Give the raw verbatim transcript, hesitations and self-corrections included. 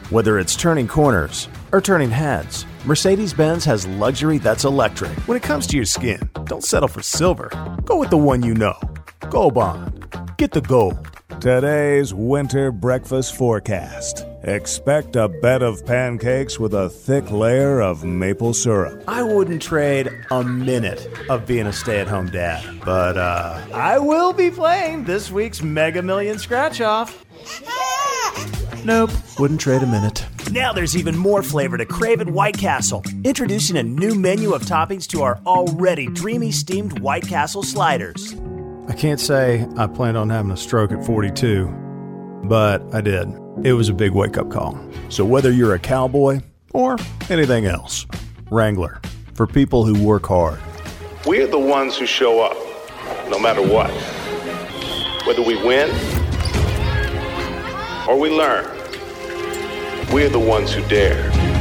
Whether it's turning corners or turning heads, Mercedes-Benz has luxury that's electric. When it comes to your skin, don't settle for silver. Go with the one you know. Gold Bond. Get the gold. Today's winter breakfast forecast. Expect a bed of pancakes with a thick layer of maple syrup. I wouldn't trade a minute of being a stay-at-home dad, but uh, I will be playing this week's Mega Million Scratch-Off. Nope, wouldn't trade a minute. Now there's even more flavor to Craven White Castle. Introducing a new menu of toppings to our already dreamy steamed White Castle sliders. I can't say I planned on having a stroke at forty-two, but I did. It was a big wake-up call. So whether you're a cowboy or anything else, Wrangler, for people who work hard. We're the ones who show up, no matter what. Whether we win or we learn, we're the ones who dare.